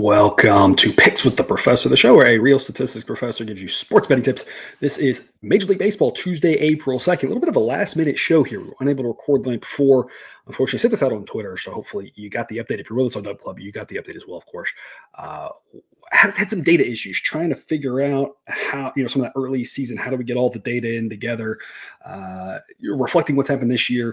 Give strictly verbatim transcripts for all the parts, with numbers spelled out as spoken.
Welcome to Picks with the Professor, the show where a real statistics professor gives you sports betting tips. This is Major League Baseball, Tuesday, April second. A little bit of a last-minute show here. We were unable to record the night before. Unfortunately, I sent this out on Twitter, so hopefully you got the update. If you're with us on Dub Club, you got the update as well, of course. Uh, had, had some data issues trying to figure out how, you know, some of that early season, how do we get all the data in together, uh, reflecting what's happened this year,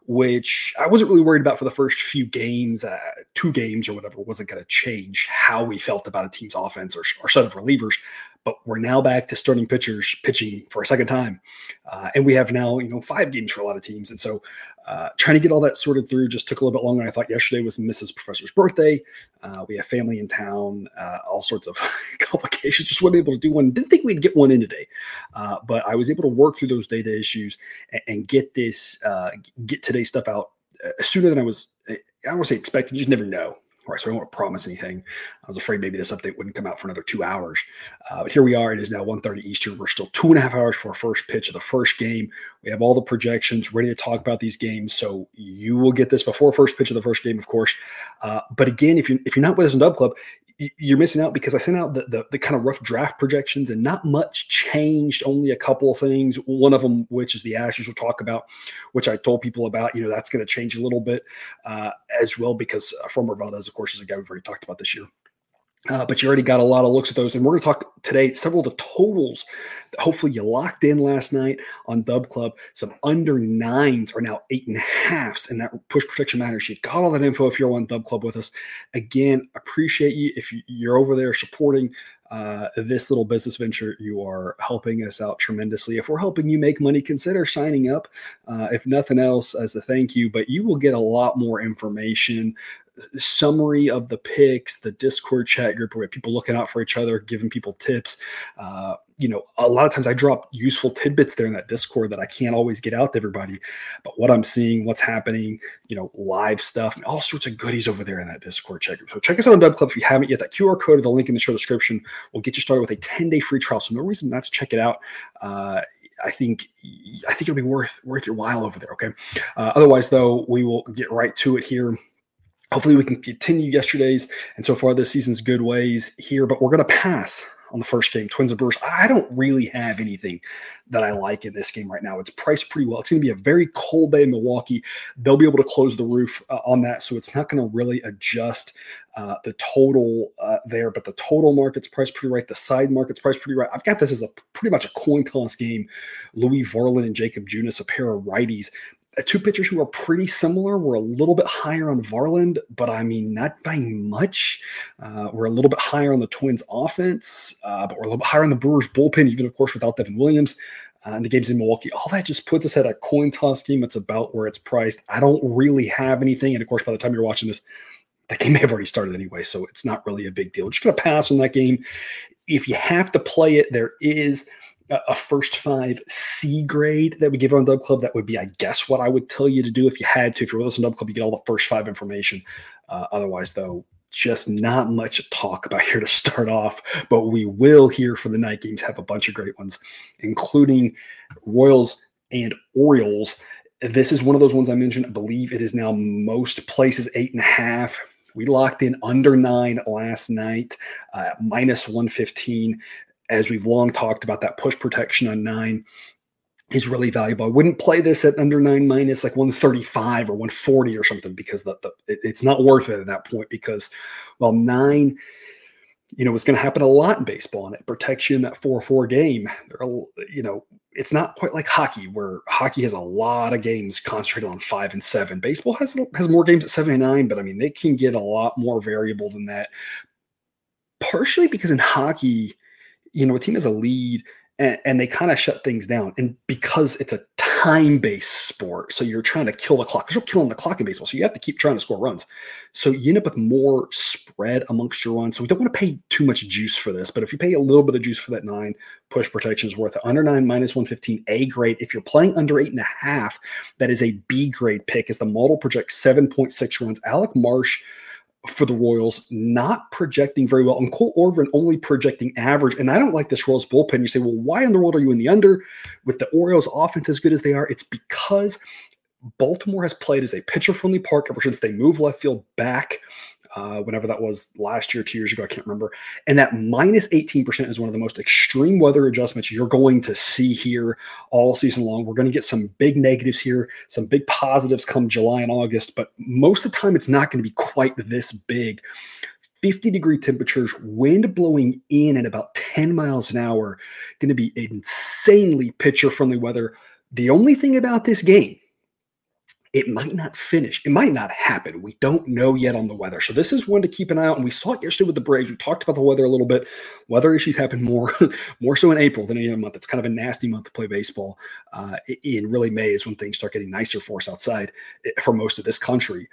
which I wasn't really worried about for the first few games, uh, two games or whatever, wasn't going to change how we felt about a team's offense or, or set of relievers. But we're now back to starting pitchers pitching for a second time. Uh, and we have now, you know, five games for a lot of teams. And so uh, trying to get all that sorted through just took a little bit longer. I thought yesterday was Missus Professor's birthday. Uh, we have family in town, uh, all sorts of complications. Just wasn't able to do one. Didn't think we'd get one in today. Uh, but I was able to work through those data issues and, and get this, uh, get today's stuff out uh, sooner than I was, I don't want to say expected. You just never know. All right, so I don't want to promise anything. I was afraid maybe this update wouldn't come out for another two hours. Uh, but here we are. It is now one thirty Eastern. We're still two and a half hours for our first pitch of the first game. We have all the projections ready to talk about these games. So you will get this before first pitch of the first game, of course. Uh, but again, if, you, if you're not with us in Dub Club, you're missing out because I sent out the, the, the kind of rough draft projections and not much changed, only a couple of things. One of them, which is the Ashes we'll talk about, which I told people about, you know, that's going to change a little bit uh, as well because uh, Framber Valdez, of course, is a guy we've already talked about this year. Uh, but you already got a lot of looks at those. And we're going to talk today several of the totals that hopefully you locked in last night on Dub Club. Some under nines are now eight and a halves, and that push protection matters. You got all that info if you're on Dub Club with us. Again, appreciate you if you're over there supporting uh, this little business venture. You are helping us out tremendously. If we're helping you make money, consider signing up. Uh, if nothing else, as a thank you, but you will get a lot more information. Summary of the picks, the Discord chat group where people looking out for each other, giving people tips. Uh, you know, a lot of times I drop useful tidbits there in that Discord that I can't always get out to everybody. But what I'm seeing, what's happening, you know, live stuff, and all sorts of goodies over there in that Discord chat group. So check us out on Dub Club if you haven't yet. That Q R code or the link in the show description will get you started with a ten-day free trial. So no reason not to check it out. Uh, I think I think it'll be worth worth your while over there. Okay. Uh, otherwise, though, we will get right to it here. Hopefully we can continue yesterday's and so far this season's good ways here, but we're going to pass on the first game, Twins and Brewers. I don't really have anything that I like in this game right now. It's priced pretty well. It's going to be a very cold day in Milwaukee. They'll be able to close the roof uh, on that, so it's not going to really adjust uh, the total uh, there, but the total market's priced pretty right. The side market's priced pretty right. I've got this as a pretty much a coin toss game. Louis Varland and Jacob Junis, a pair of righties. Two pitchers who are pretty similar. We're a little bit higher on Varland, but I mean, not by much. Uh, we're a little bit higher on the Twins offense, uh, but we're a little bit higher on the Brewers bullpen, even, of course, without Devin Williams. Uh, and the game's in Milwaukee. All that just puts us at a coin toss game. It's about where it's priced. I don't really have anything. And, of course, by the time you're watching this, that game may have already started anyway, so it's not really a big deal. We're just going to pass on that game. If you have to play it, there is a first five C grade that we give on Dub Club. That would be, I guess, what I would tell you to do if you had to. If you're with us on Dub Club, you get all the first five information. Uh, otherwise, though, just not much to talk about here to start off. But we will here for the night games have a bunch of great ones, including Royals and Orioles. This is one of those ones I mentioned. I believe it is now most places eight and a half. We locked in under nine last night, uh, minus one fifteen. As we've long talked about, that push protection on nine is really valuable. I wouldn't play this at under nine minus like one thirty-five or one forty or something because the, the it, it's not worth it at that point because, well, nine, you know, it's going to happen a lot in baseball and it protects you in that four four game. There are, you know, it's not quite like hockey where hockey has a lot of games concentrated on five and seven. Baseball has, has more games at seven and nine, but I mean, they can get a lot more variable than that. Partially because in hockey, you know, a team has a lead and, and they kind of shut things down. And because it's a time-based sport, so you're trying to kill the clock. There's no killing the clock in baseball, so you have to keep trying to score runs. So you end up with more spread amongst your runs. So we don't want to pay too much juice for this, but if you pay a little bit of juice for that nine, push protection is worth it. Under nine, minus one fifteen, A grade. If you're playing under eight and a half, that is a B grade pick as the model projects seven point six runs. Alec Marsh for the Royals, not projecting very well. And Cole Orvin only projecting average. And I don't like this Royals bullpen. You say, well, why in the world are you in the under with the Orioles offense as good as they are? It's because Baltimore has played as a pitcher-friendly park ever since they moved left field back uh, whenever that was last year, two years ago, I can't remember. And that minus eighteen percent is one of the most extreme weather adjustments you're going to see here all season long. We're going to get some big negatives here, some big positives come July and August, but most of the time it's not going to be quite this big. fifty degree temperatures, wind blowing in at about ten miles an hour, going to be insanely pitcher friendly weather. The only thing about this game, it might not finish. It might not happen. We don't know yet on the weather. So this is one to keep an eye out. And we saw it yesterday with the Braves. We talked about the weather a little bit. Weather issues happen more, more so in April than any other month. It's kind of a nasty month to play baseball. Uh, in really May is when things start getting nicer for us outside for most of this country.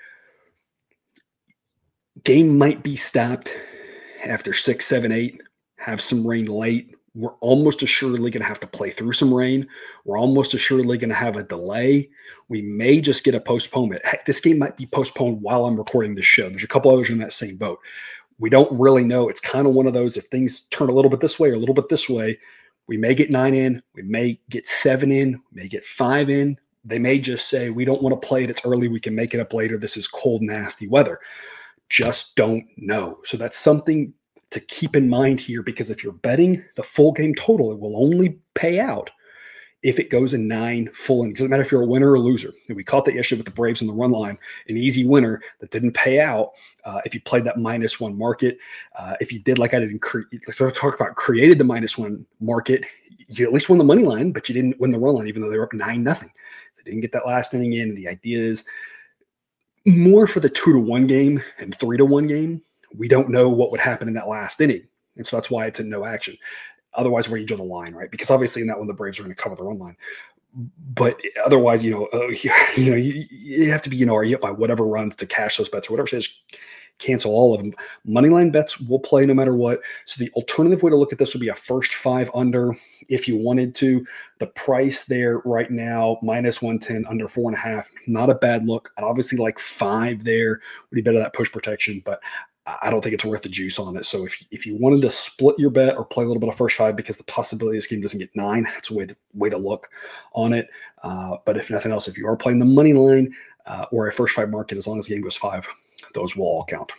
Game might be stopped after six, seven, eight, have some rain late. We're almost assuredly going to have to play through some rain. We're almost assuredly going to have a delay. We may just get a postponement. Heck, this game might be postponed while I'm recording this show. There's a couple others in that same boat. We don't really know. It's kind of one of those, if things turn a little bit this way or a little bit this way, we may get nine in, we may get seven in, we may get five in. They may just say, we don't want to play it. It's early. We can make it up later. This is cold, nasty weather. Just don't know. So that's something to keep in mind here, because if you're betting the full game total, it will only pay out if it goes in nine full innings. It doesn't matter if you're a winner or a loser. And we caught that yesterday with the Braves on the run line, an easy winner that didn't pay out uh, if you played that minus one market. Uh, if you did like I did in cre- talk about created the minus one market, you at least won the money line, but you didn't win the run line, even though they were up nine nothing. They didn't get that last inning in. The idea is more for the two to one game and three to one game. We don't know what would happen in that last inning. And so that's why it's in no action. Otherwise, where do you draw the line, right? Because obviously in that one, the Braves are going to cover the run line. But otherwise, you know, uh, you, you know, you, you have to be, you know, are you up by whatever runs to cash those bets or whatever. So just cancel all of them. Moneyline bets will play no matter what. So the alternative way to look at this would be a first five under if you wanted to. The price there right now, minus one ten, under four and a half. Not a bad look. I'd obviously like five there. Would be better that push protection, but I don't think it's worth the juice on it. So if, if you wanted to split your bet or play a little bit of first five because the possibility this game doesn't get nine, that's a way to, way to look on it. Uh, but if nothing else, if you are playing the money line uh, or a first five market, as long as the game goes five, those will all count.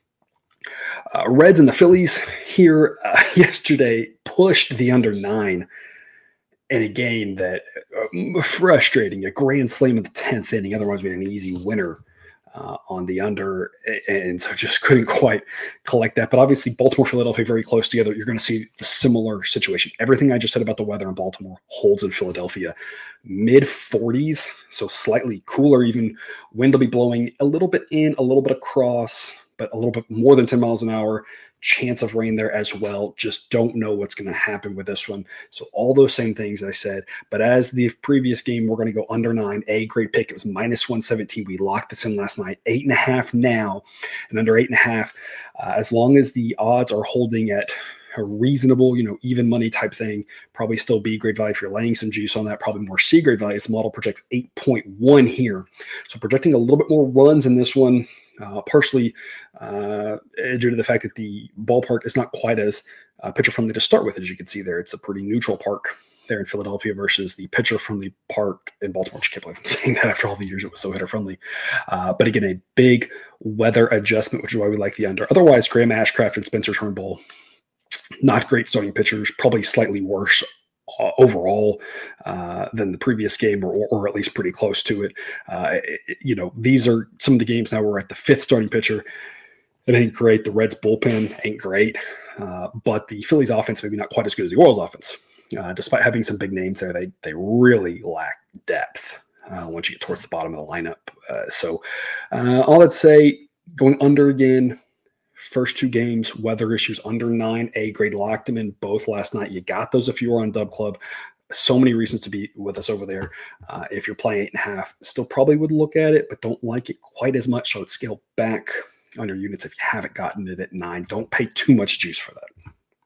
Uh, Reds and the Phillies here uh, yesterday pushed the under nine in a game that uh, frustrating, a grand slam in the tenth inning. Otherwise, we had an easy winner Uh, on the under, and so just couldn't quite collect that. But obviously, Baltimore, Philadelphia, very close together. You're going to see the similar situation. Everything I just said about the weather in Baltimore holds in Philadelphia. mid forties, so slightly cooler even. Wind will be blowing a little bit in, a little bit across, but a little bit more than ten miles an hour. Chance of rain there as well. Just don't know what's going to happen with this one. So all those same things I said. But as the previous game, we're going to go under nine. A great pick. It was minus one seventeen. We locked this in last night. Eight and a half now, and under eight and a half. Uh, as long as the odds are holding at a reasonable, you know, even money type thing, probably still B grade value if you're laying some juice on that. Probably more C grade value. This model projects eight point one here. So projecting a little bit more runs in this one. Uh, partially uh, due to the fact that the ballpark is not quite as uh, pitcher-friendly to start with, as you can see there. It's a pretty neutral park there in Philadelphia versus the pitcher-friendly park in Baltimore. I can't believe I'm saying that after all the years it was so hitter-friendly. Uh, but again, a big weather adjustment, which is why we like the under. Otherwise, Graham Ashcraft and Spencer Turnbull, not great starting pitchers, probably slightly worse Uh, overall uh, than the previous game, or, or at least pretty close to it. Uh, it. You know, these are some of the games now we're at the fifth starting pitcher. It ain't great. The Reds bullpen ain't great, uh, but the Phillies offense maybe not quite as good as the Orioles offense. Uh, despite having some big names there, they they really lack depth uh, once you get towards the bottom of the lineup. Uh, so uh, all that to say, going under again. First two games, weather issues under nine, A grade, locked them in both last night. You got those if you were on Dub Club. So many reasons to be with us over there. Uh, if you're playing eight and a half, still probably would look at it, but don't like it quite as much. So it's scale back on your units if you haven't gotten it at nine. Don't pay too much juice for that.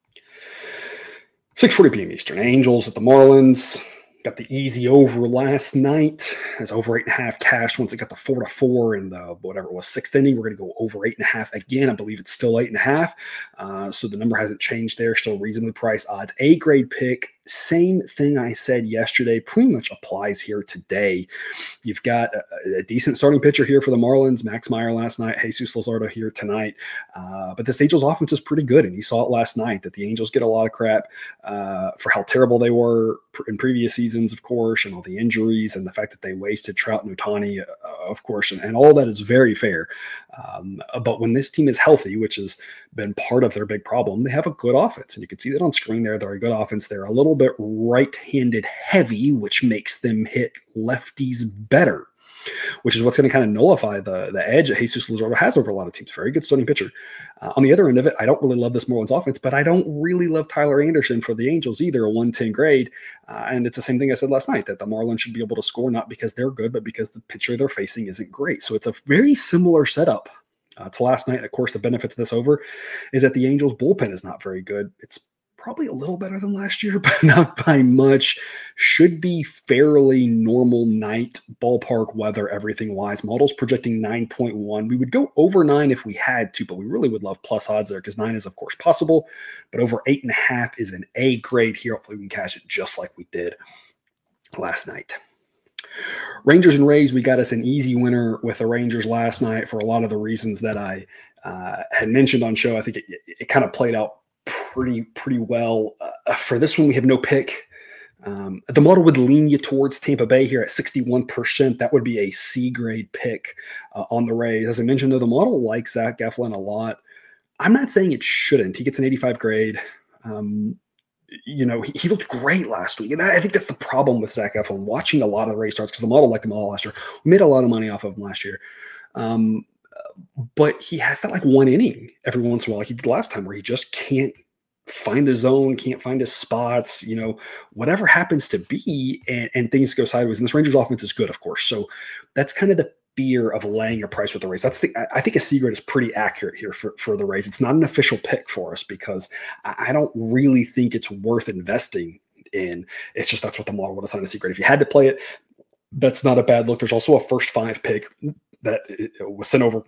six forty p.m. Eastern. Angels at the Marlins. Got the easy over last night. As over eight and a half cash once it got to four to four in the whatever it was sixth inning. We're going to go over eight and a half again. I believe it's still eight and a half. Uh, so the number hasn't changed there. Still reasonably priced odds. A grade pick. same thing I said yesterday pretty much applies here today. You've got a, a decent starting pitcher here for the Marlins, Max Meyer last night, Jesus Luzardo here tonight. Uh, but this Angels offense is pretty good, and you saw it last night that the Angels get a lot of crap uh, for how terrible they were in previous seasons, of course, and all the injuries and the fact that they wasted Trout and Ohtani, uh, of course, and, and all that is very fair. Um, but when this team is healthy, which has been part of their big problem, they have a good offense, and you can see that on screen there. They're a good offense. They're a little bit right-handed heavy, which makes them hit lefties better, which is what's going to kind of nullify the, the edge that Jesus Luzardo has over a lot of teams. Very good starting pitcher. Uh, on the other end of it, I don't really love this Marlins offense, but I don't really love Tyler Anderson for the Angels either, a one ten grade. Uh, and it's the same thing I said last night, that the Marlins should be able to score not because they're good, but because the pitcher they're facing isn't great. So it's a very similar setup uh, to last night. Of course, the benefit to this over is that the Angels bullpen is not very good. It's probably a little better than last year, but not by much. Should be fairly normal night, ballpark weather, everything wise. Models projecting nine point one. We would go over nine if we had to, but we really would love plus odds there because nine is, of course, possible. But over eight and a half is an A grade here. Hopefully we can cash it just like we did last night. Rangers and Rays, we got us an easy winner with the Rangers last night for a lot of the reasons that I uh, had mentioned on show. I think it, it, it kind of played out pretty pretty well. Uh, for this one, we have no pick. Um, the model would lean you towards Tampa Bay here at sixty-one percent. That would be a C grade pick uh, on the Rays. As I mentioned, though, the model likes Zach Eflin a lot. I'm not saying it shouldn't. He gets an eighty-five grade. Um, you know, he, he looked great last week. And I think that's the problem with Zach Eflin, watching a lot of the Rays starts, because the model liked him all last year. We made a lot of money off of him last year. Um, but he has that like one inning every once in a while, like he did last time, where he just can't find the zone, can't find his spots, you know, whatever happens to be, and, and things go sideways. And this Rangers offense is good, of course. So that's kind of the fear of laying a price with the Rays. That's the, I think a C grade is pretty accurate here for, for the Rays. It's not an official pick for us because I don't really think it's worth investing in. It's just, that's what the model would assign a C grade. If you had to play it, that's not a bad look. There's also a first five pick that was sent over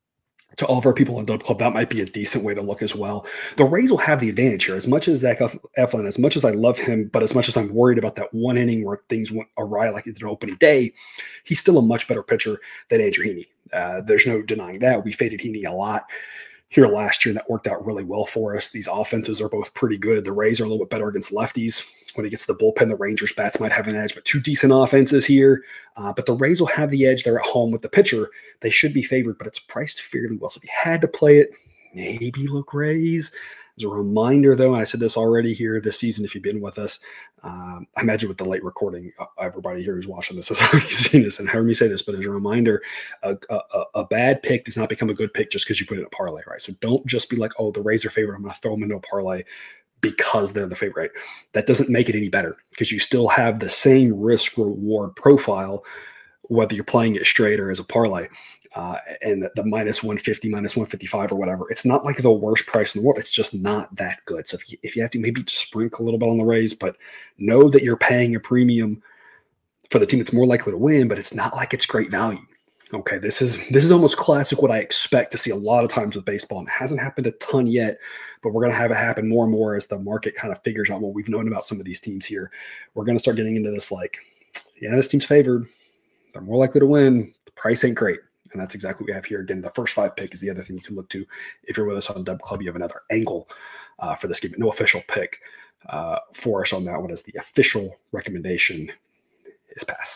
to all of our people in Dub Club. That might be a decent way to look as well. The Rays will have the advantage here. As much as Zach Eflin, as much as I love him, but as much as I'm worried about that one inning where things went awry like it did on opening day, he's still a much better pitcher than Andrew Heaney. Uh, there's no denying that. We faded Heaney a lot here last year, and that worked out really well for us. These offenses are both pretty good. The Rays are a little bit better against lefties. When he gets to the bullpen, the Rangers bats might have an edge, but two decent offenses here. Uh, but the Rays will have the edge. They're at home with the pitcher. They should be favored, but it's priced fairly well. So if you had to play it, maybe look Rays. As a reminder, though, and I said this already here this season, if you've been with us, um, I imagine with the late recording, uh, everybody here who's watching this has already seen this and heard me say this, but as a reminder, a, a, a bad pick does not become a good pick just because you put it in a parlay, right? So don't just be like, oh, the Rays are favored, I'm going to throw them into a parlay because they're the favorite. That doesn't make it any better because you still have the same risk reward profile, whether you're playing it straight or as a parlay. Uh, and the, the minus one fifty, minus one fifty-five or whatever. It's not like the worst price in the world. It's just not that good. So if you, if you have to, maybe just sprinkle a little bit on the Rays, but know that you're paying a premium for the team that's more likely to win, but it's not like it's great value. Okay, this is this is almost classic what I expect to see a lot of times with baseball. And it hasn't happened a ton yet, but we're going to have it happen more and more as the market kind of figures out what we've known about some of these teams here. We're going to start getting into this like, yeah, this team's favored. They're more likely to win. The price ain't great. And that's exactly what we have here. Again, the first five pick is the other thing you can look to. If you're with us on Dub Club, you have another angle uh, for this game. No official pick uh, for us on that one, as the official recommendation is pass.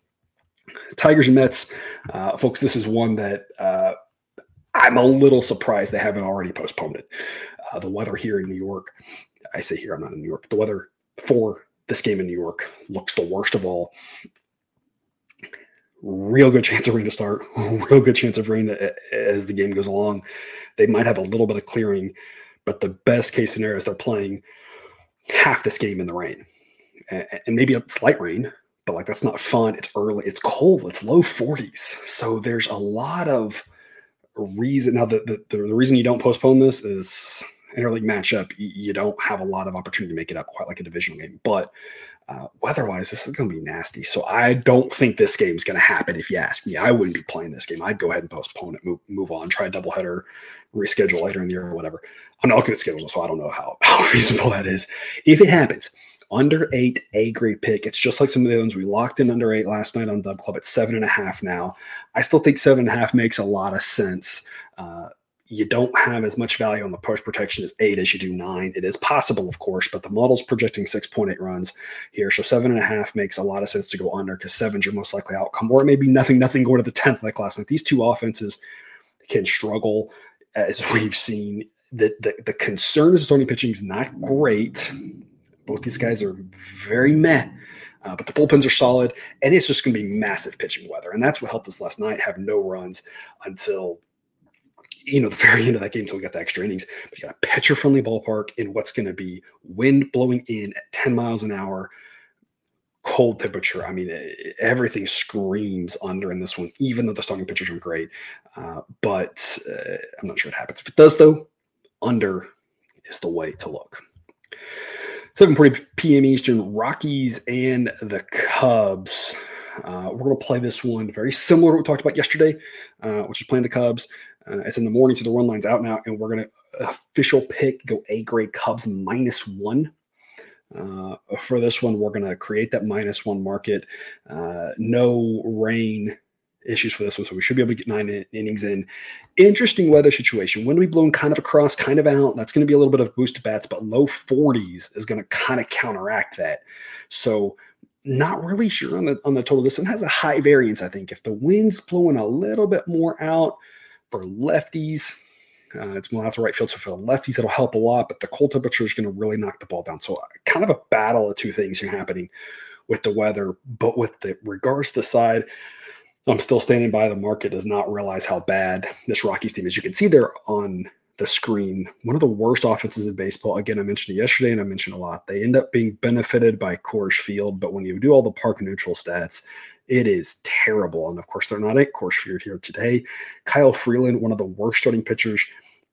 Tigers and Mets. Uh, folks, this is one that uh, I'm a little surprised they haven't already postponed it. Uh, the weather here in New York, I say here, I'm not in New York. The weather for this game in New York looks the worst of all. Real good chance of rain to start, real good chance of rain as the game goes along. They might have a little bit of clearing, but the best case scenario is they're playing half this game in the rain. And maybe it's light rain, but like that's not fun. It's early, it's cold, it's low forties. So there's a lot of reason. Now, the, the, the reason you don't postpone this is interleague matchup. You don't have a lot of opportunity to make it up quite like a divisional game, but Uh, weather-wise, this is going to be nasty. So I don't think this game is going to happen. If you ask me, I wouldn't be playing this game. I'd go ahead and postpone it, move, move on, try a doubleheader, reschedule later in the year or whatever. I'm not looking at schedules, so I don't know how, how feasible that is. If it happens Under eight, A grade pick. It's just like some of the ones we locked in under eight last night on Dub Club at seven and a half now. I still think seven and a half makes a lot of sense. Uh, you don't have as much value on the push protection as eight as you do nine. It is possible, of course, but the model's projecting six point eight runs here. So seven and a half makes a lot of sense to go under because seven's your most likely outcome, or maybe nothing, nothing going to the tenth like last night. These two offenses can struggle, as we've seen. The, the, the concern is starting pitching is not great. Both these guys are very meh, uh, but the bullpens are solid, and it's just going to be massive pitching weather. And that's what helped us last night have no runs until, you know, the very end of that game until we got the extra innings. But you got a pitcher-friendly ballpark in what's going to be wind blowing in at ten miles an hour, cold temperature. I mean, everything screams under in this one, even though the starting pitchers are great. Uh, but uh, I'm not sure what happens. If it does, though, under is the way to look. seven forty p.m. Eastern, Rockies and the Cubs. Uh, we're going to play this one very similar to what we talked about yesterday, uh, which is playing the Cubs. Uh, it's in the morning, so the run line's out now, and we're going to official pick, go A-grade Cubs minus one. Uh, for this one, we're going to create that minus one market. Uh, no rain issues for this one, so we should be able to get nine in- innings in. Interesting weather situation. Wind will be blowing kind of across, kind of out. That's going to be a little bit of boost to bats, but low forties is going to kind of counteract that. So not really sure on the on the total. This one has a high variance, I think. If the wind's blowing a little bit more out for lefties, uh, it's more out to right field. So for the lefties, it'll help a lot, but the cold temperature is going to really knock the ball down. So kind of a battle of two things are happening with the weather, but with the regards to the side, I'm still standing by. The market does not realize how bad this Rockies team is. You can see there on the screen, one of the worst offenses in baseball. Again, I mentioned it yesterday, and I mentioned a lot. They end up being benefited by Coors Field, but when you do all the park neutral stats, it is terrible. And of course, they're not at Coors Field here today. Kyle Freeland, one of the worst starting pitchers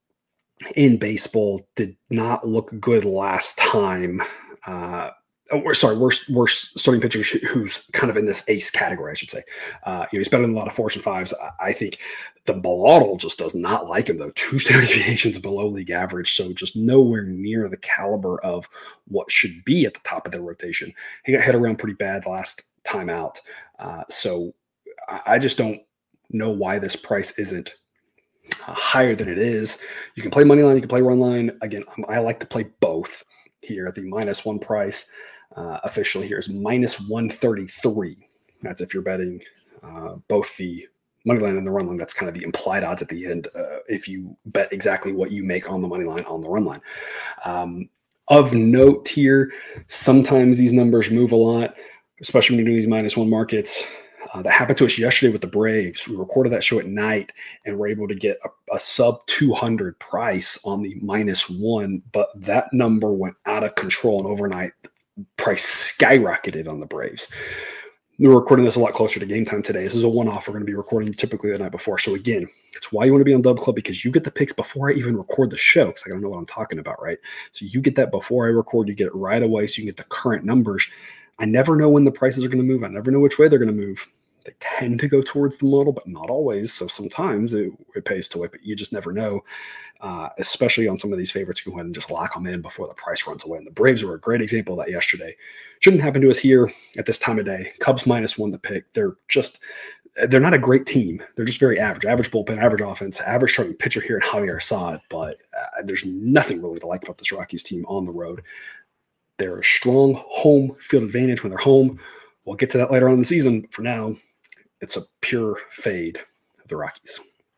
in baseball, did not look good last time. Uh, Oh, sorry, worst, worst starting pitcher who's kind of in this ace category, I should say. Uh, you know, he's better than a lot of fours and fives. I think the model just does not like him, though. Two standard deviations below league average, so just nowhere near the caliber of what should be at the top of their rotation. He got hit around pretty bad last time out, uh, so I just don't know why this price isn't uh, higher than it is. You can play money line, you can play run line. Again, I like to play both here at the minus one price. Uh, officially here is minus one thirty-three. That's if you're betting uh, both the money line and the run line. That's kind of the implied odds at the end uh, if you bet exactly what you make on the money line on the run line. Um, of note here, sometimes these numbers move a lot, especially when you're doing these minus one markets. Uh, that happened to us yesterday with the Braves. We recorded that show at night and were able to get a, a sub two hundred price on the minus one, but that number went out of control, and overnight price skyrocketed on the Braves. We're recording this a lot closer to game time today. This is a one-off. We're going to be recording typically the night before. So again, it's why you want to be on Dub Club, because you get the picks before I even record the show, because I don't know what I'm talking about, right? So you get that before I record. You get it right away, so you can get the current numbers. I never know when the prices are going to move. I never know which way they're going to move. They tend to go towards the model, but not always. So sometimes it, it pays to wait, but you just never know, uh, especially on some of these favorites. Go ahead and just lock them in before the price runs away. And the Braves were a great example of that yesterday. Shouldn't happen to us here at this time of day. Cubs minus one the pick. They're just, they're not a great team. They're just very average. Average bullpen, average offense, average starting pitcher here in Javier Assad. But uh, there's nothing really to like about this Rockies team on the road. They're a strong home field advantage when they're home. We'll get to that later on in the season. But for now, it's a pure fade of the Rockies.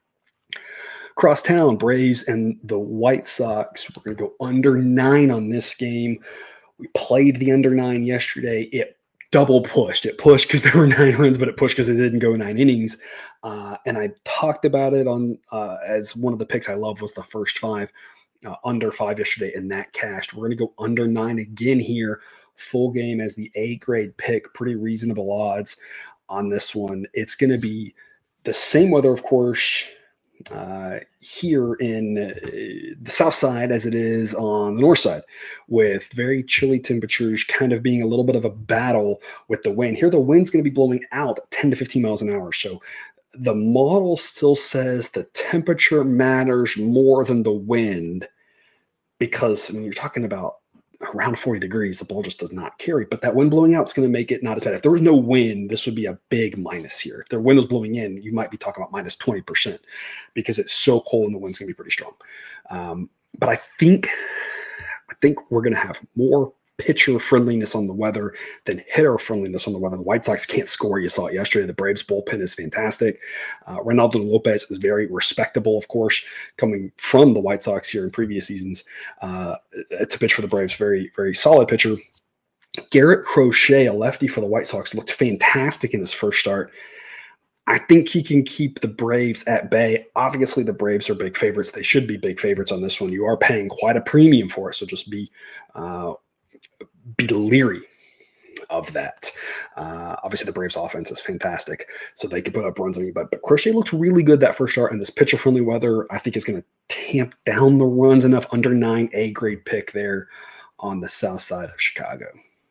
Crosstown, Braves and the White Sox. We're going to go under nine on this game. We played the under nine yesterday. It double pushed. It pushed because there were nine runs, but it pushed because it didn't go nine innings. Uh, and I talked about it on uh, as one of the picks I love was the first five, uh, under five yesterday, and that cashed. We're going to go under nine again here. Full game as the A-grade pick. Pretty reasonable odds on this one. It's going to be the same weather, of course, uh, here in uh, the south side as it is on the north side, with very chilly temperatures, kind of being a little bit of a battle with the wind. Here, the wind's going to be blowing out ten to fifteen miles an hour. So the model still says the temperature matters more than the wind, because I mean, you're talking about around forty degrees, the ball just does not carry. But that wind blowing out is going to make it not as bad. If there was no wind, this would be a big minus here. If the wind was blowing in, you might be talking about minus twenty percent because it's so cold and the wind's going to be pretty strong. Um, but I think, I think we're going to have more pitcher friendliness on the weather than hitter friendliness on the weather. The White Sox can't score. You saw it yesterday. The Braves bullpen is fantastic. Uh, Reynaldo Lopez is very respectable, of course, coming from the White Sox here in previous seasons. Uh, to pitch for the Braves, very, very solid pitcher. Garrett Crochet, a lefty for the White Sox, looked fantastic in his first start. I think he can keep the Braves at bay. Obviously, the Braves are big favorites. They should be big favorites on this one. You are paying quite a premium for it, so just be uh, be leery of that. Uh, obviously, the Braves offense is fantastic, so they can put up runs on you. But, but Crochet looked really good that first start, and this pitcher-friendly weather, I think, is going to tamp down the runs enough. Under nine A-grade pick there on the south side of Chicago.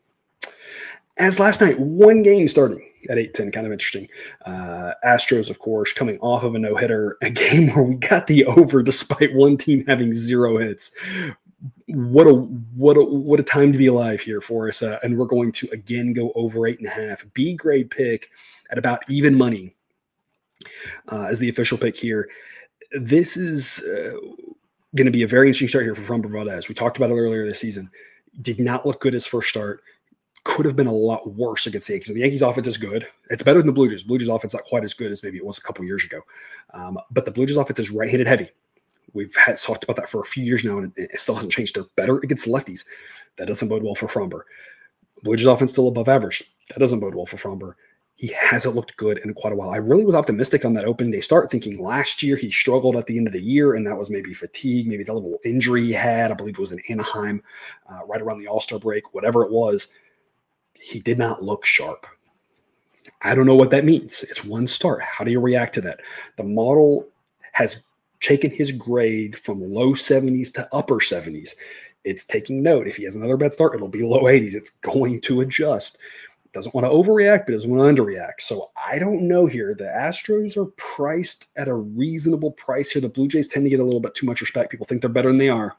As last night, one game starting at eight ten, kind of interesting. Uh, Astros, of course, coming off of a no-hitter, a game where we got the over despite one team having zero hits. What a what a what a time to be alive here for us, uh, and we're going to again go over eight and a half. B grade pick at about even money uh, as the official pick here. This is uh, going to be a very interesting start here for Framber Valdez. We talked about it earlier this season. Did not look good his first start. Could have been a lot worse against the Yankees. The Yankees offense is good. It's better than the Blue Jays. Blue Jays offense not quite as good as maybe it was a couple years ago, um, but the Blue Jays offense is right-handed heavy. We've had talked about that for a few years now, and it, it still hasn't changed. They're better against lefties. That doesn't bode well for Framber. Blue Jays offense still above average. That doesn't bode well for Framber. He hasn't looked good in quite a while. I really was optimistic on that opening day start, thinking last year he struggled at the end of the year, and that was maybe fatigue, maybe the little injury he had. I believe it was in Anaheim uh, right around the All-Star break, whatever it was. He did not look sharp. I don't know what that means. It's one start. How do you react to that? The model has taken his grade from low seventies to upper seventies. It's taking note. If he has another bad start, it'll be low eighties. It's going to adjust. Doesn't want to overreact, but doesn't want to underreact. So I don't know here. The Astros are priced at a reasonable price here. The Blue Jays tend to get a little bit too much respect. People think they're better than they are.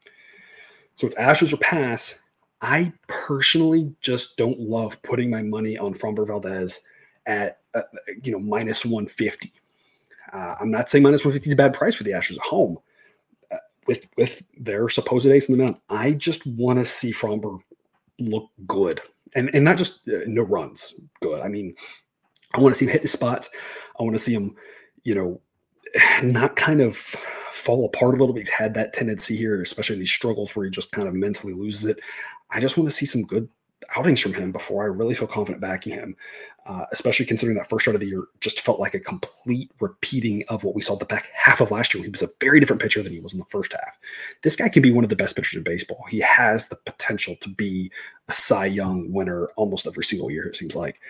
So it's Astros or pass. I personally just don't love putting my money on Framber Valdez at uh, you know minus one fifty. Uh, I'm not saying minus one fifty is a bad price for the Astros at home. Uh, with with their supposed ace in the mound, I just want to see Framber look good. And and not just uh, no runs, good. I mean, I want to see him hit the spots. I want to see him, you know, not kind of fall apart a little bit. He's had that tendency here, especially in these struggles where he just kind of mentally loses it. I just want to see some good outings from him before I really feel confident backing him, uh, especially considering that first start of the year just felt like a complete repeating of what we saw the back half of last year. He was a very different pitcher than he was in the first half. This guy can be one of the best pitchers in baseball. He has the potential to be a Cy Young winner almost every single year, it seems like.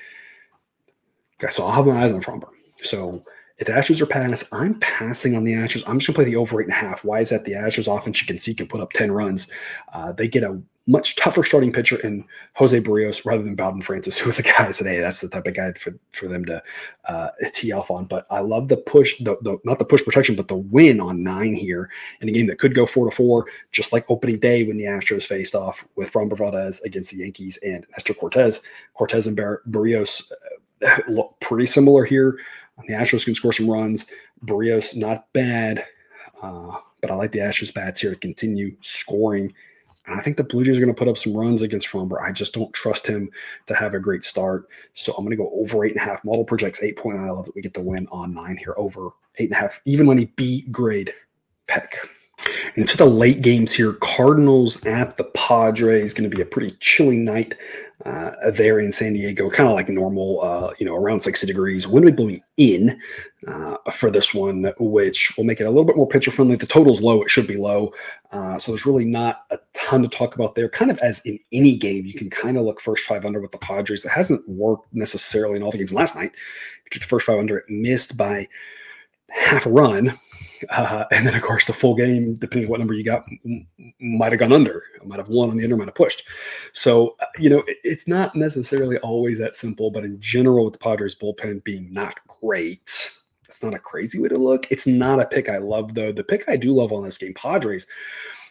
Okay, so I'll have my eyes on Framber. So if the Astros are pass, I'm passing on the Astros. I'm just going to play the over eight and a half. Why is that? The Astros offense, you can see, can put up ten runs. Uh, they get a much tougher starting pitcher in Jose Barrios rather than Bowden Francis, who was a guy today. That's the type of guy for, for them to uh, tee off on. But I love the push, the, the, not the push protection, but the win on nine here in a game that could go four to four, just like opening day when the Astros faced off with Framber Valdez against the Yankees and Nestor Cortez. Cortez and Bar- Barrios uh, look pretty similar here. The Astros can score some runs. Barrios, not bad, uh, but I like the Astros bats here to continue scoring. And I think the Blue Jays are going to put up some runs against Framber. I just don't trust him to have a great start. So I'm going to go over eight and a half. Model projects eight point nine. I love that we get the win on nine here, over eight and a half. Even money B grade pick. Into the late games here, Cardinals at the Padres. Going to be a pretty chilly night uh, there in San Diego, kind of like normal, uh, you know, around sixty degrees. Wind will be blowing in uh, for this one, which will make it a little bit more pitcher friendly. The total's low; it should be low, uh, so there's really not a ton to talk about there. Kind of as in any game, you can kind of look first five under with the Padres. It hasn't worked necessarily in all the games. Last night, you took the first five under, it missed by half a run. Uh, and then, of course, the full game, depending on what number you got, m- might have gone under. Might have won on the under, might have pushed. So, uh, you know, it, it's not necessarily always that simple. But in general, with the Padres bullpen being not great, that's not a crazy way to look. It's not a pick I love, though. The pick I do love on this game, Padres,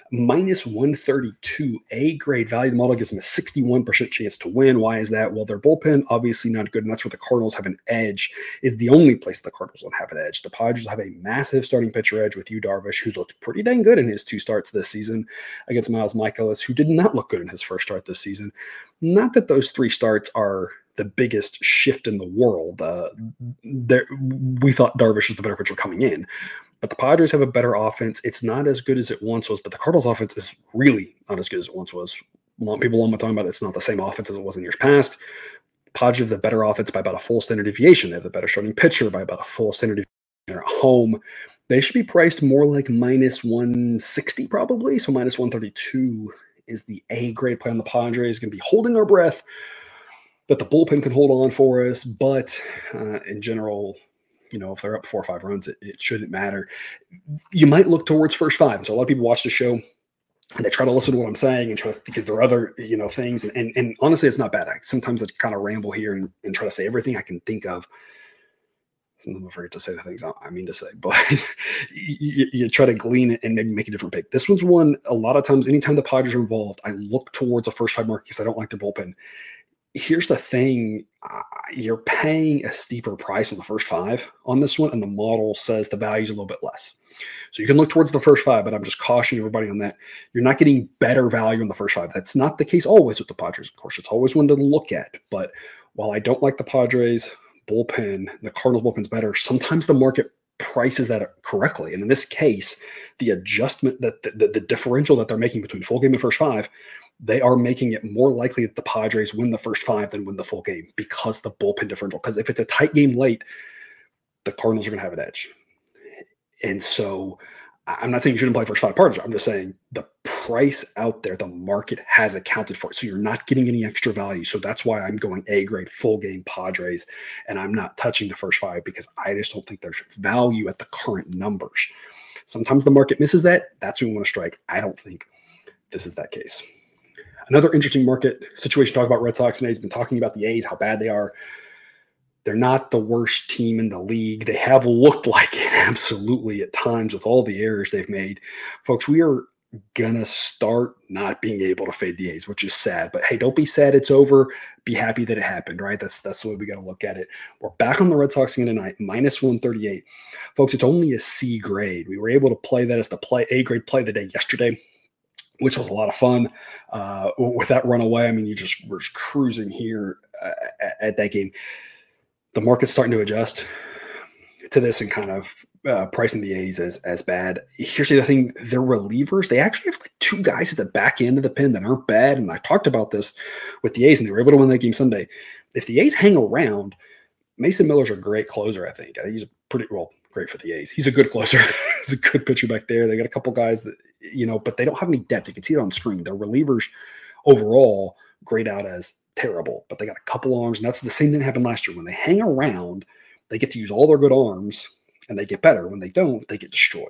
minus one thirty-two, A grade value. The model gives them a sixty-one percent chance to win. Why is that? Well, their bullpen, obviously not good, and that's where the Cardinals have an edge, is the only place the Cardinals don't have an edge. The Padres have a massive starting pitcher edge with Yu Darvish, who's looked pretty dang good in his two starts this season against Miles Mikolas, who did not look good in his first start this season. Not that those three starts are the biggest shift in the world. Uh, there, we thought Darvish was the better pitcher coming in, but the Padres have a better offense. It's not as good as it once was, but the Cardinals' offense is really not as good as it once was. A lot of people on my talking about it's not the same offense as it was in years past. Padres have the better offense by about a full standard deviation. They have the better starting pitcher by about a full standard deviation. They're at home. They should be priced more like minus one sixty probably. So minus one thirty-two is the A grade play on the Padres. Going to be holding our breath that the bullpen can hold on for us. But uh, in general, you know, if they're up four or five runs, it, it shouldn't matter. You might look towards first five. And so a lot of people watch the show and they try to listen to what I'm saying and try to, because there are other, you know, things. And, and, and honestly, it's not bad. I, sometimes I kind of ramble here and, and try to say everything I can think of. Sometimes I'm afraid to say the things I mean to say, but you, you try to glean it and maybe make a different pick. This one's one, a lot of times, anytime the Padres are involved, I look towards a first five market because I don't like their bullpen. Here's the thing. Uh, you're paying a steeper price on the first five on this one, and the model says the value's a little bit less. So you can look towards the first five, but I'm just cautioning everybody on that. You're not getting better value on the first five. That's not the case always with the Padres. Of course, it's always one to look at. But while I don't like the Padres bullpen, the Cardinals bullpen's better, sometimes the market prices that correctly. And in this case, the adjustment, that the, the, the differential that they're making between full game and first five, they are making it more likely that the Padres win the first five than win the full game because the bullpen differential. Because if it's a tight game late, the Cardinals are going to have an edge. And so I'm not saying you shouldn't play first five Padres. I'm just saying the price out there, the market has accounted for it. So you're not getting any extra value. So that's why I'm going A grade full game Padres, and I'm not touching the first five because I just don't think there's value at the current numbers. Sometimes the market misses that. That's when we want to strike. I don't think this is that case. Another interesting market situation, talk about Red Sox today. He's been talking about the A's, how bad they are. They're not the worst team in the league. They have looked like it absolutely at times with all the errors they've made. Folks, we are going to start not being able to fade the A's, which is sad. But hey, don't be sad it's over. Be happy that it happened, right? That's that's the way we got to look at it. We're back on the Red Sox again tonight, minus one thirty-eight. Folks, it's only a C grade. We were able to play that as the play A grade play of the day yesterday, which was a lot of fun. Uh, with that runaway, I mean, you just were cruising here uh, at that game. The market's starting to adjust to this and kind of uh, pricing the A's as, as bad. Here's the other thing. Their relievers, they actually have like two guys at the back end of the pen that aren't bad. And I talked about this with the A's, and they were able to win that game Sunday. If the A's hang around, Mason Miller's a great closer, I think. I think he's a pretty, well, great for the A's. He's a good closer. He's a good pitcher back there. They got a couple guys that, you know, but they don't have any depth. You can see it on screen. Their relievers overall grade out as terrible, but they got a couple arms, and that's the same thing that happened last year. When they hang around, they get to use all their good arms, and they get better. When they don't, they get destroyed.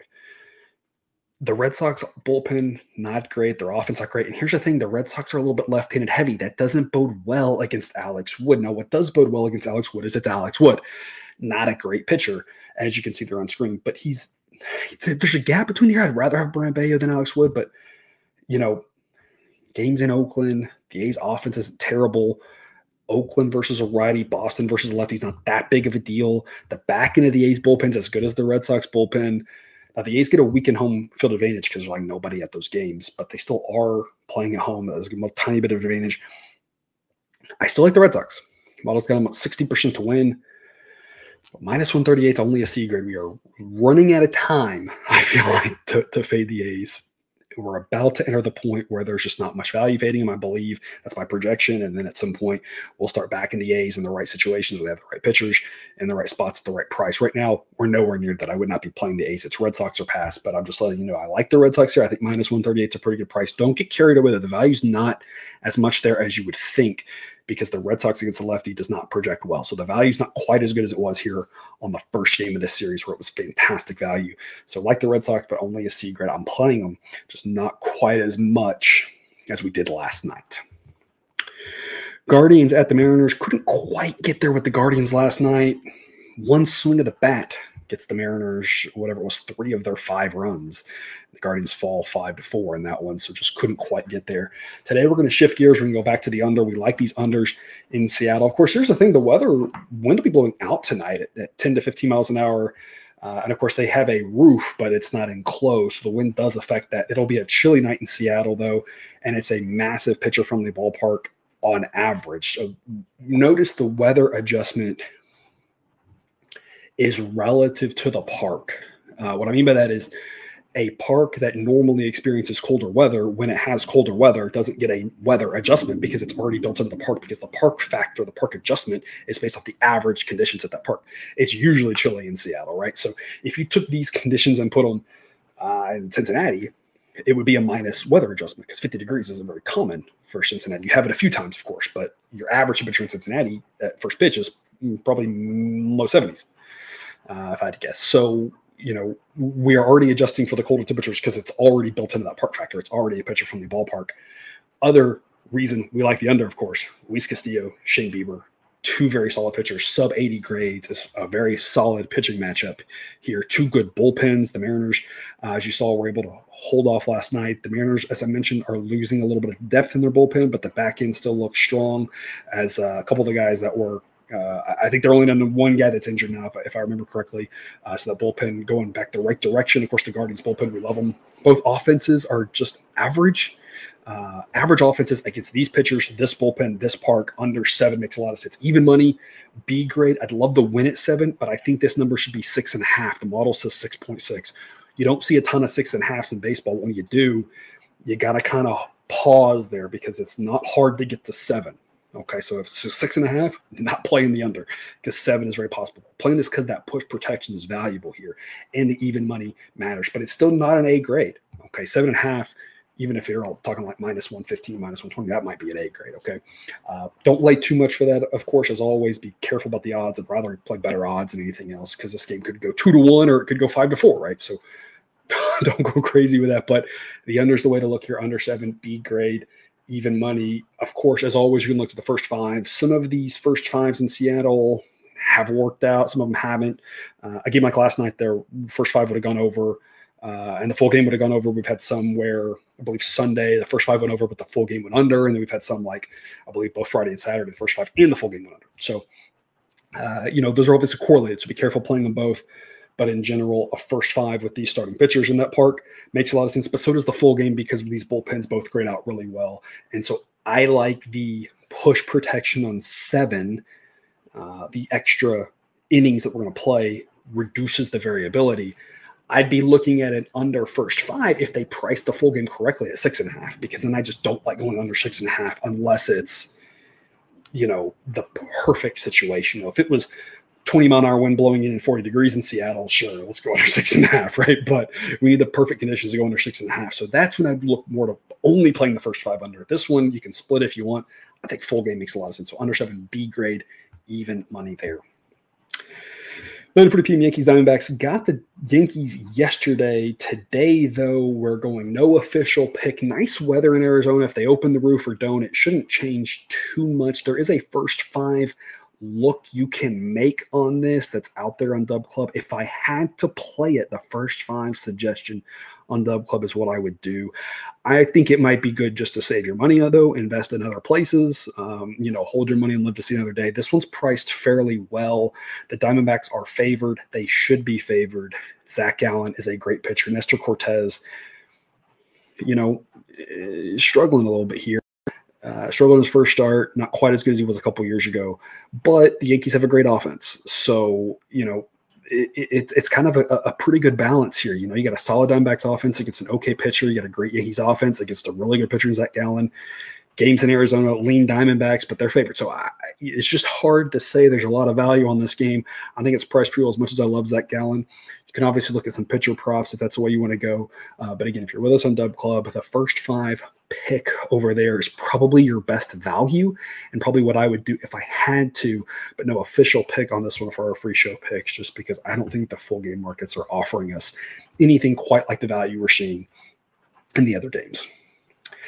The Red Sox bullpen, not great. Their offense, not great. And here's the thing. The Red Sox are a little bit left-handed heavy. That doesn't bode well against Alex Wood. Now, what does bode well against Alex Wood is it's Alex Wood. Not a great pitcher, as you can see there on screen. But he's there's a gap between here. I'd rather have Brian Bayo than Alex Wood. But, you know, games in Oakland, the A's offense is terrible. Oakland versus a righty, Boston versus a lefty is not that big of a deal. The back end of the A's bullpen is as good as the Red Sox bullpen. Now, the A's get a weakened home field advantage because there's like nobody at those games, but they still are playing at home. There's a tiny bit of advantage. I still like the Red Sox. Model's got them at sixty percent to win. But minus one thirty-eight is only a C grade. We are running out of time, I feel like, to, to fade the A's. We're about to enter the point where there's just not much value fading them, I believe. That's my projection. And then at some point, we'll start backing the A's in the right situations where they have the right pitchers and the right spots at the right price. Right now, we're nowhere near that. I would not be playing the A's. It's Red Sox or pass, but I'm just letting you know I like the Red Sox here. I think minus one thirty-eight is a pretty good price. Don't get carried away with it. The value's not as much there as you would think because the Red Sox against the lefty does not project well. So the value's not quite as good as it was here on the first game of this series where it was fantastic value. So like the Red Sox, but only a C grade. I'm playing them, just not quite as much as we did last night. Guardians at the Mariners. Couldn't quite get there with the Guardians last night. One swing of the bat gets the Mariners, whatever it was, three of their five runs. The Guardians fall five to four in that one, so just couldn't quite get there. Today, we're going to shift gears. We're going to go back to the under. We like these unders in Seattle. Of course, here's the thing. The weather, wind will be blowing out tonight at, at ten to fifteen miles an hour. Uh, and, of course, they have a roof, but it's not enclosed, so the wind does affect that. It'll be a chilly night in Seattle, though, and it's a massive pitcher-friendly ballpark on average. So notice the weather adjustment is relative to the park. Uh, what I mean by that is a park that normally experiences colder weather, when it has colder weather, doesn't get a weather adjustment because it's already built into the park, because the park factor, the park adjustment is based off the average conditions at that park. It's usually chilly in Seattle, right? So if you took these conditions and put them uh, in Cincinnati, it would be a minus weather adjustment because fifty degrees isn't very common for Cincinnati. You have it a few times, of course, but your average temperature in Cincinnati at first pitch is probably low seventies, uh, if I had to guess. So, you know, we are already adjusting for the colder temperatures because it's already built into that park factor. It's already a pitcher from the ballpark. Other reason we like the under, of course, Luis Castillo, Shane Bieber, two very solid pitchers, sub eighty grades, is a very solid pitching matchup here. Two good bullpens. The Mariners, uh, as you saw, were able to hold off last night. The Mariners, as I mentioned, are losing a little bit of depth in their bullpen, but the back end still looks strong, as uh, a couple of the guys that were Uh, I think they're only down to one guy that's injured now, if, if I remember correctly. Uh, so that bullpen going back the right direction. Of course, the Guardians bullpen, we love them. Both offenses are just average. Uh, average offenses against these pitchers, this bullpen, this park, under seven makes a lot of sense. Even money, B grade. I'd love to win at seven, but I think this number should be six and a half. The model says six point six. You don't see a ton of six and a halves in baseball. But when you do, you got to kind of pause there because it's not hard to get to seven. Okay, so if it's six and a half, not playing the under because seven is very possible. Playing this because that push protection is valuable here and the even money matters, but it's still not an A grade. Okay, seven and a half, even if you're all talking like minus one fifteen, minus one twenty, that might be an A grade. Okay, uh, don't lay too much for that. Of course, as always, be careful about the odds. I'd rather play better odds than anything else because this game could go two to one or it could go five to four, right? So don't go crazy with that. But the under is the way to look here. Under seven, B grade. Even money. Of course, as always, you can look at the first five. Some of these first fives in Seattle have worked out. Some of them haven't. Uh, a game like last night, their first five would have gone over, uh, and the full game would have gone over. We've had some where, I believe Sunday, the first five went over, but the full game went under. And then we've had some like, I believe both Friday and Saturday, the first five and the full game went under. So, uh, you know, those are obviously correlated. So be careful playing them both. But in general, a first five with these starting pitchers in that park makes a lot of sense. But so does the full game because these bullpens both grade out really well. And so I like the push protection on seven. Uh, the extra innings that we're going to play reduces the variability. I'd be looking at it under first five if they price the full game correctly at six and a half, because then I just don't like going under six and a half unless it's, you know, the perfect situation. You know, if it was twenty mile an hour wind blowing in and forty degrees in Seattle, sure, let's go under six and a half, right? But we need the perfect conditions to go under six and a half. So that's when I look more to only playing the first five under. This one, you can split if you want. I think full game makes a lot of sense. So under seven, B grade, even money there. Then for the P M Yankees Diamondbacks, got the Yankees yesterday. Today, though, we're going no official pick. Nice weather in Arizona. If they open the roof or don't, it shouldn't change too much. There is a first five look you can make on this that's out there on Dub Club. If I had to play it, the first five suggestion on Dub Club is what I would do. I think it might be good just to save your money, though, invest in other places, um, you know, hold your money and live to see another day. This one's priced fairly well. The Diamondbacks are favored. They should be favored. Zach Gallen is a great pitcher. Nestor Cortez, you know, is struggling a little bit here. Uh, struggled in his first start, not quite as good as he was a couple years ago, but the Yankees have a great offense. So, you know, it, it, it's kind of a, a pretty good balance here. You know, you got a solid Diamondbacks offense against an okay pitcher. You got a great Yankees offense against a really good pitcher, Zach Gallen. Games in Arizona, lean Diamondbacks, but they're favored. So I, it's just hard to say there's a lot of value on this game. I think it's priced pretty well. As much as I love Zach Gallen, you can obviously look at some pitcher props if that's the way you want to go. Uh, but again, if you're with us on Dub Club, the first five pick over there is probably your best value and probably what I would do if I had to, but no official pick on this one for our free show picks, just because I don't think the full game markets are offering us anything quite like the value we're seeing in the other games.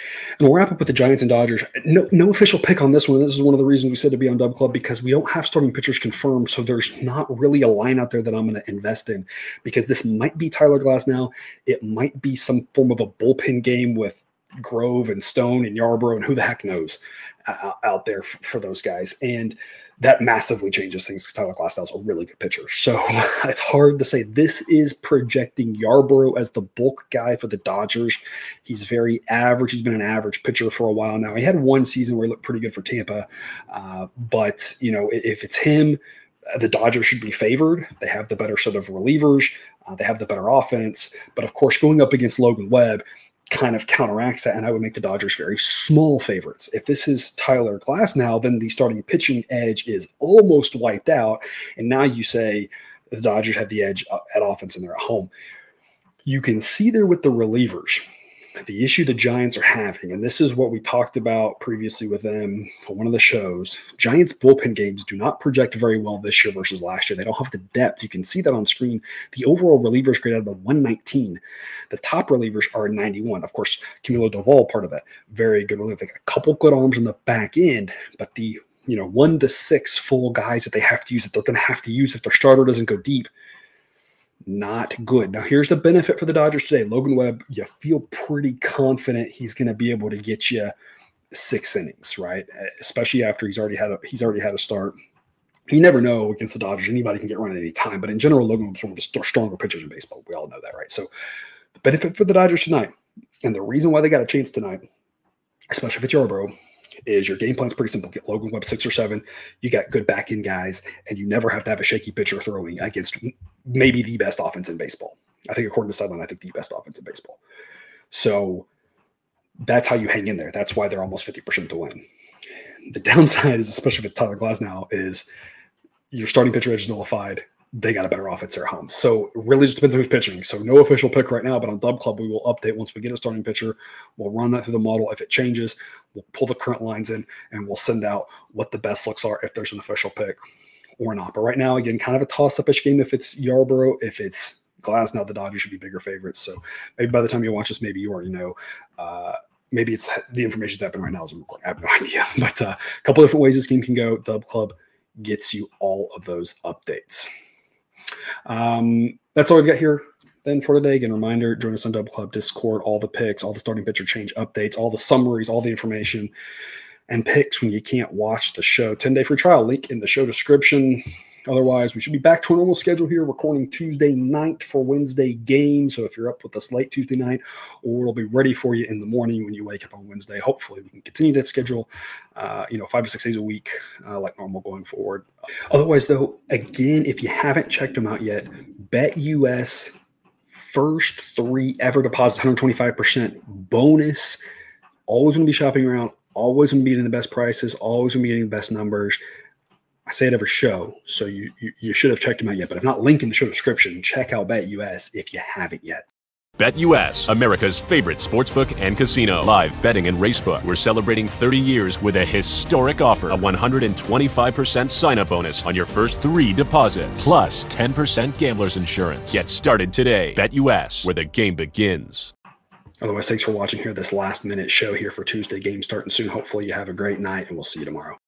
And we'll wrap up with the Giants and Dodgers. No, no official pick on this one. This is one of the reasons we said to be on Dub Club, because we don't have starting pitchers confirmed. So there's not really a line out there that I'm going to invest in, because this might be Tyler Glasnow. It might be some form of a bullpen game with Grove and Stone and Yarbrough and who the heck knows uh, out there f- for those guys. And that massively changes things because Tyler Glasnow is a really good pitcher. So it's hard to say. This is projecting Yarbrough as the bulk guy for the Dodgers. He's very average. He's been an average pitcher for a while now. He had one season where he looked pretty good for Tampa. Uh, but, you know, if it's him, the Dodgers should be favored. They have the better set of relievers. Uh, they have the better offense. But, of course, going up against Logan Webb kind of counteracts that, and I would make the Dodgers very small favorites. If this is Tyler Glasnow, then the starting pitching edge is almost wiped out, and now you say the Dodgers have the edge at offense and they're at home. You can see there with the relievers the issue the Giants are having, and this is what we talked about previously with them on one of the shows. Giants bullpen games do not project very well this year versus last year. They don't have the depth. You can see that on screen. The overall relievers grade out of a one nineteen. The top relievers are a ninety-one. Of course, Camilo Doval, part of that. Very good reliever. They got a couple good arms on the back end, but the you know one to six full guys that they have to use, that they're going to have to use if their starter doesn't go deep, not good. Now, here's the benefit for the Dodgers today. Logan Webb, you feel pretty confident he's going to be able to get you six innings, right? Especially after he's already had a he's already had a start. You never know against the Dodgers. Anybody can get run at any time. But in general, Logan Webb's one of the st- stronger pitchers in baseball. We all know that, right? So the benefit for the Dodgers tonight, and the reason why they got a chance tonight, especially if it's Yarbrough, is your game plan's pretty simple. Get Logan Webb six or seven. You got good back end guys, and you never have to have a shaky pitcher throwing against maybe the best offense in baseball. I think according to Sideline, I think the best offense in baseball. So that's how you hang in there. That's why they're almost fifty percent to win. The downside is, especially if it's Tyler Glasnow, is your starting pitcher edge is nullified. They got a better offense at home. So it really just depends on who's pitching. So no official pick right now, but on Dub Club, we will update once we get a starting pitcher. We'll run that through the model. If it changes, we'll pull the current lines in, and we'll send out what the best looks are if there's an official pick or not. But right now, again, kind of a toss-up-ish game if it's Yarbrough. If it's Glasnow, the Dodgers should be bigger favorites. So maybe by the time you watch this, maybe you already know. Uh, maybe it's the information's happening right now as I'm recording. I have no idea. But uh, a couple different ways this game can go. Dub Club gets you all of those updates. Um, that's all we've got here then for today. Again, reminder, join us on Dub Club Discord, all the picks, all the starting pitcher change updates, all the summaries, all the information and picks when you can't watch the show. ten-day free trial, link in the show description. Otherwise, we should be back to a normal schedule here, recording Tuesday night for Wednesday game. So if you're up with us late Tuesday night, or it'll be ready for you in the morning when you wake up on Wednesday. Hopefully we can continue that schedule, uh, you know, five to six days a week, uh, like normal going forward. Otherwise, though, again, if you haven't checked them out yet, BetUS first three ever deposits, one hundred twenty-five percent bonus. Always going to be shopping around, always going to be getting the best prices, always going to be getting the best numbers. I say it every show, so you, you you should have checked them out yet. But if not, link in the show description. Check out BetUS if you haven't yet. BetUS, America's favorite sportsbook and casino. Live betting and racebook. We're celebrating thirty years with a historic offer. A one hundred twenty-five percent sign-up bonus on your first three deposits. Plus ten percent gambler's insurance. Get started today. BetUS, where the game begins. Otherwise, thanks for watching here this last-minute show here for Tuesday. Game starting soon. Hopefully you have a great night, and we'll see you tomorrow.